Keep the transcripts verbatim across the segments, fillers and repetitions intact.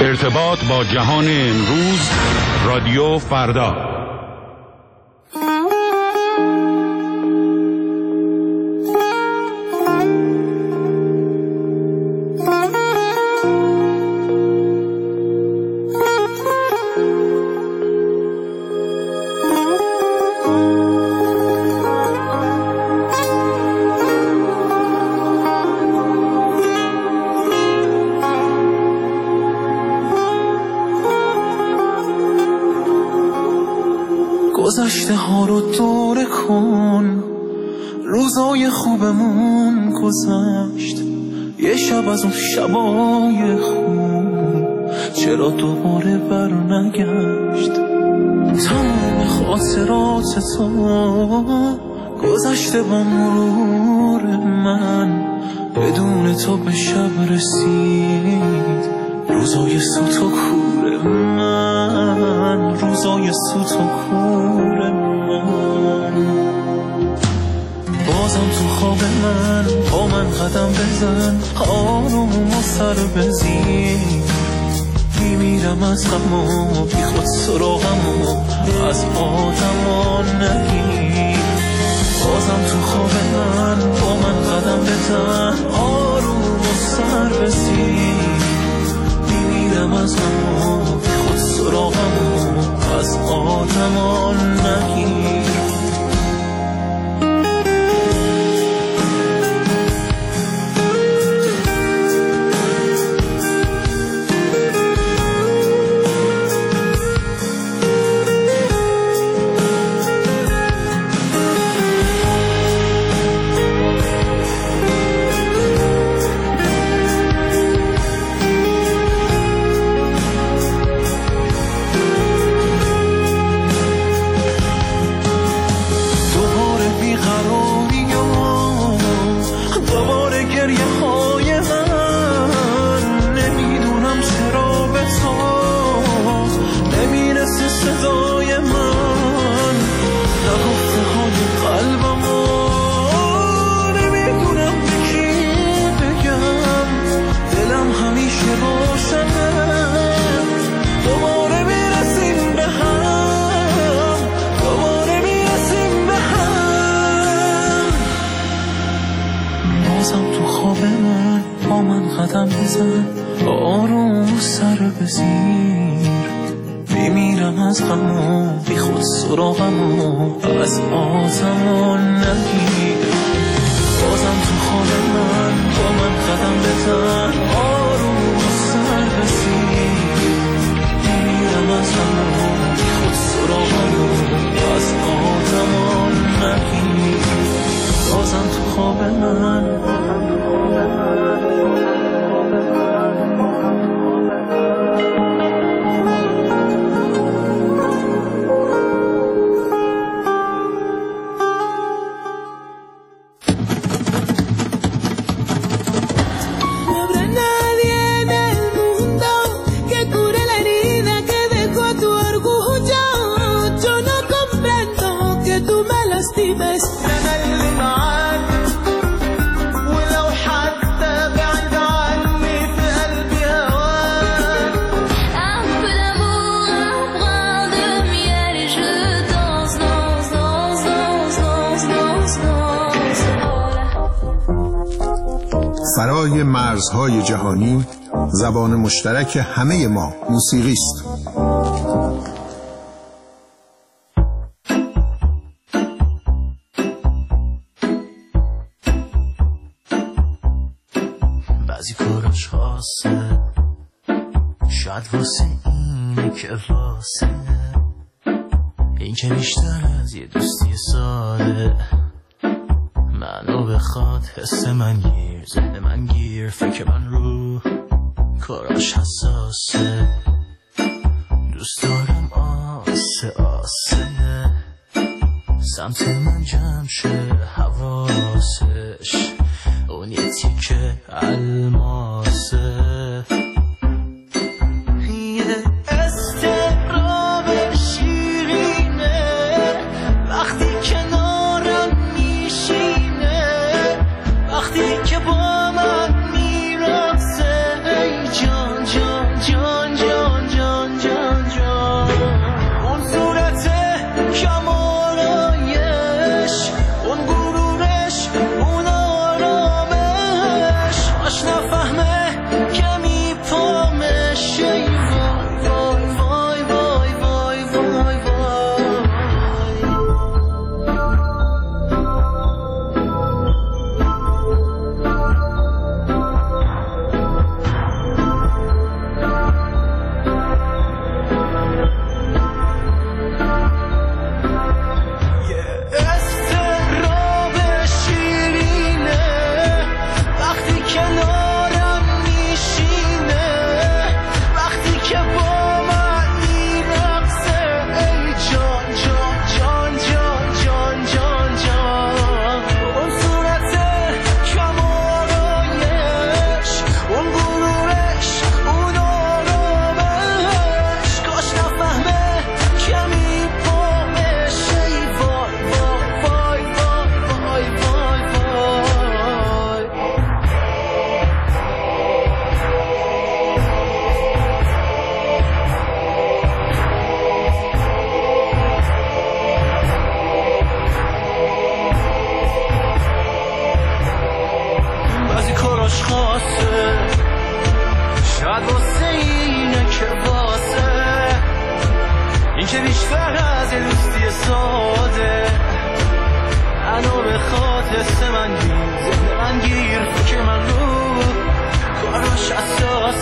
ارتباط با جهان امروز، رادیو فردا. گذشته ها رو دوره کن، روزای خوبمون گذشت، یه شب از اون شبای خوب چرا دوباره بر نگشت. تمام خاطرات تو گذشته با مرور من، بدون تو به شب رسید روزای سوت و کور من، روزای سوت و کور من. بازم تو خواب من با من قدم بزن، آروم و سر بزیر، میمیرم از غم و بی خود سراغم و از آدمان نگیر. بازم تو خواب من با من قدم بزن، آروم و سر بزیر، میمیرم از غم و بی خود سراغم و از آدمان نگیر. آروم سر بزیر، میمیرم از غم و بی خود سراغم و از آزمان نگیر. بازم تو خواب من با من قدم بزن، آروم سر بزیر، میمیرم از غم و بی خود سراغم و از آزمان نگیر. بازم تو خواب من، بازم تو خواب من. فرای مرزهای جهانی، زبان مشترک همه ما موسیقی است. بعضی کاراش خاصه، شاید واسه اینه که واسه این که بیشتر از یه دوستی ساده منو بخواد، حس من گیر، ذهن من گیر، فکر من رو کاراش حساسه. دوست دارم آسه آسه سمت من جمع شه حواسش، اون یه تیکه الماسه. که با من میرقصه ای جان جان جان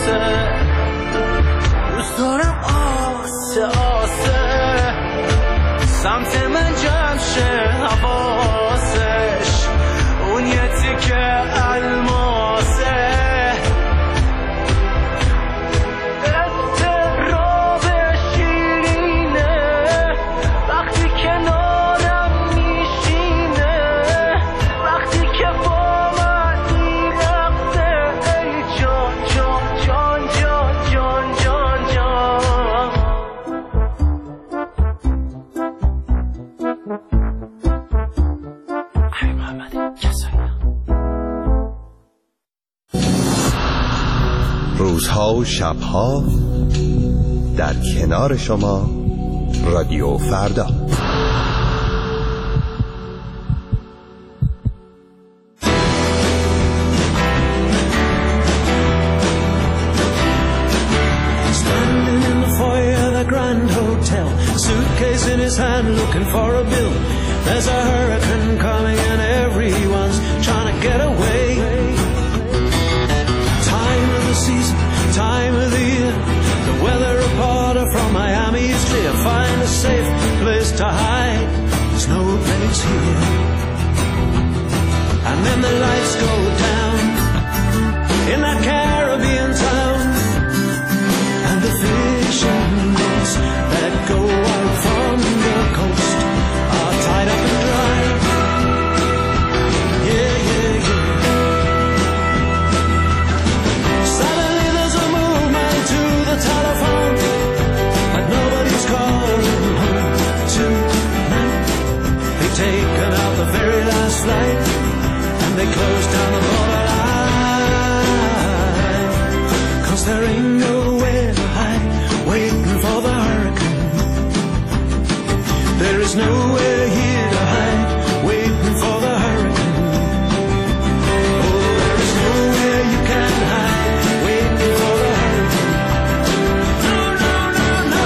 آسه دوست دارم آسه آسه سمت من جمع شه حواسش اون یه تیکه الماسه اضطراب شیرینه وقتی کنارم میشینه وقتی که با من میرقصه ای جان جان جان جان جان جان جان ای محمد کسایی روزها و شبها در کنار شما رادیو فردا. Standing in the foyer of the Grand Hotel, suitcase in his hand looking for a bill. There's a hurricane coming and everyone's trying to get away. Time of the season, time of the year. The weather reporter from Miami is clear. Find a safe place to hide. There's no place here. And then the lights go down in that Caribbean town. And the fishing nets that go out from the coast are tied up and dry. Yeah, yeah, yeah. Suddenly there's a movement to the telephone, but nobody's calling home tonight. They've taken out the very last flight, and they close down the borderline. 'Cause there ain't nowhere to hide, waiting for the hurricane. There is nowhere here to hide, waiting for the hurricane. Oh, there is nowhere you can hide, waiting for the hurricane. No, no, no, no.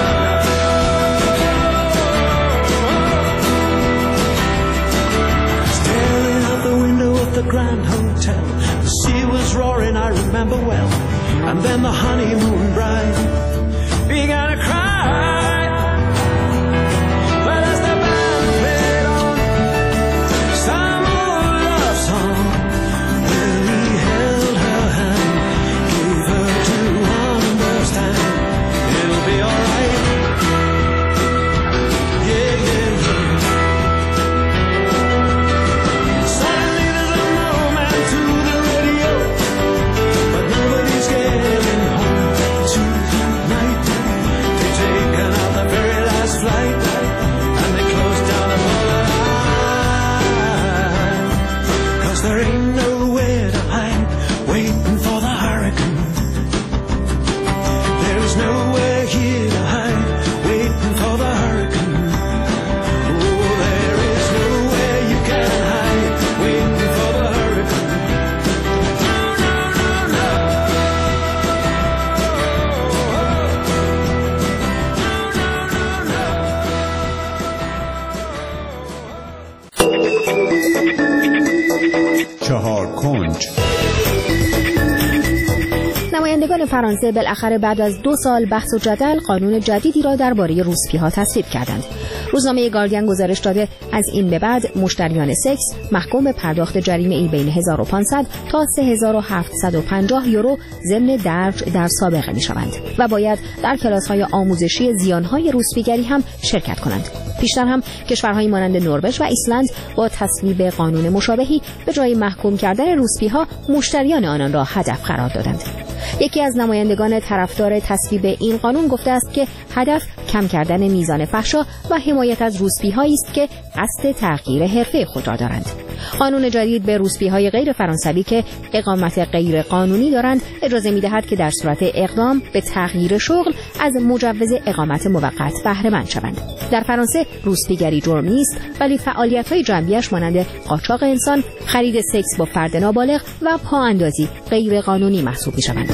Staring out the window of the Grand Hotel, the sea was roaring, I remember well. And then the honeymoon bride began to cry. But as the band played on some old love song, where he held her hand, gave her to understand it'll be alright. Yeah, yeah, yeah. Suddenly there's a moment to the radio, but nobody's getting home tonight. They've taken out the very last flight, and they closed down the borderline. 'Cause there ain't nowhere to hide, waiting for the hurricane. There is nowhere here to hide, waiting for the hurricane. Oh, there is nowhere you can hide, waiting for the hurricane. No, no, no, no. چهار کنج. نمایندگان فرانسه بالاخره بعد از دو سال بحث و جدل قانون جدیدی را درباره روسپی‌ها تصویب کردند. روزنامه گاردین گزارش داده از این به بعد مشتریان سکس محکوم به پرداخت جریمه‌ای بین هزار و پانصد تا سه هزار و هفتصد و پنجاه یورو ضمن درج در سابقه می‌شوند و باید در کلاس‌های آموزشی زیان‌های روسپیگری هم شرکت کنند. پیشتر هم کشورهایی مانند نروژ و ایسلند با تصویب قانون مشابهی به جای محکوم کردن روسپی‌ها مشتریان آنان را هدف قرار دادند. یکی از نمایندگان طرفدار تصویب این قانون گفته است که هدف کم کردن میزان فحشا و حمایت از روسپی‌هایی است که قصد تغییر حرفه خود را دارند. قانون جدید به روسپی‌های غیر فرانسوی که اقامت غیر قانونی دارند اجازه می‌دهد که در صورت اقدام به تغییر شغل از مجوز اقامت موقت بهره مند شوند. در فرانسه روسپیگری جرم نیست، ولی فعالیت‌های جنبیش مانند قاچاق انسان، خرید سکس با فرد نابالغ و پااندازی غیر قانونی محسوب می‌شوند.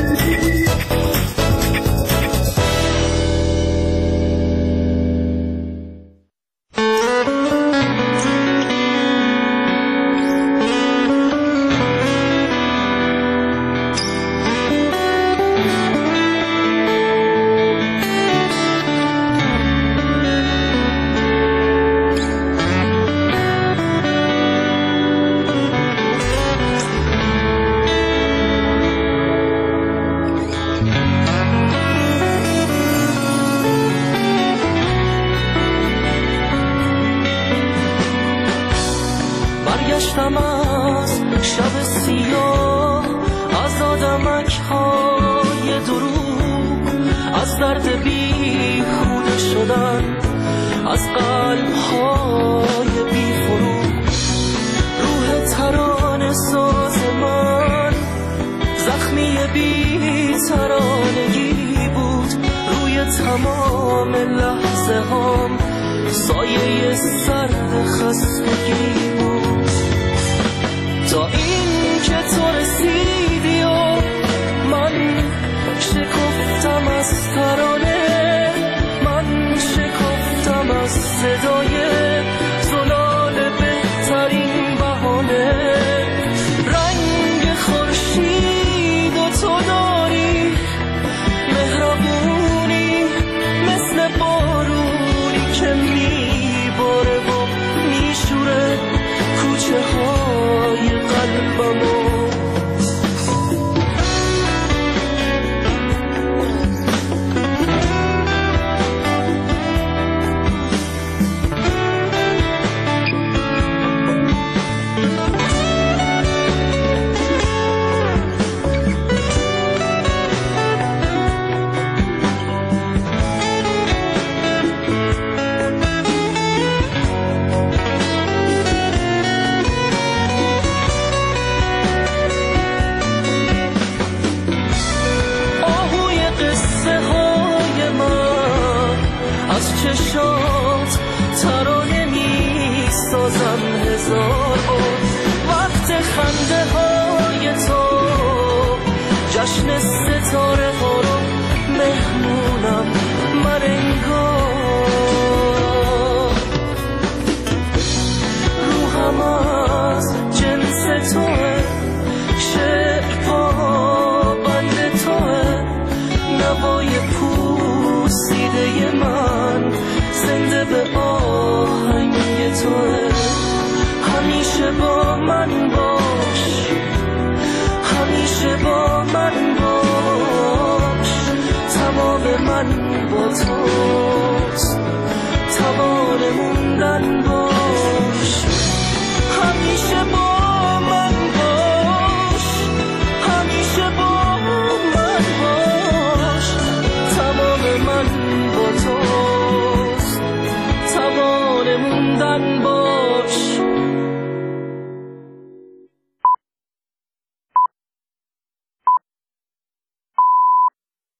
شب سیاه از آدمک های دروغ، از درد بیهوده شدن، از قلب های بی فروغ. روح ترانه ساز من زخمی بی ترانگی بود، روی تمام لحظه هم سایه سرد خستگی بود. تا این که تو رسیدی و من شکفتم از ترانه، من شکفتم از صدای زلال بهترین بهانه. رنگ خورشید و تو داری مهربونی مثل بارونی که میباره و میشوره کوچه های قلبمو. چشات ترانه می سازم هزار بار. وقت خنده های تو جشن ستاره ها رو مهمونم من انگار. روحم از جنس توه، شعر پا بند توه، نوای پوسیده من زنده به آهنگ توه. همیشه با من باش، همیشه با من باش، تمام من با تو.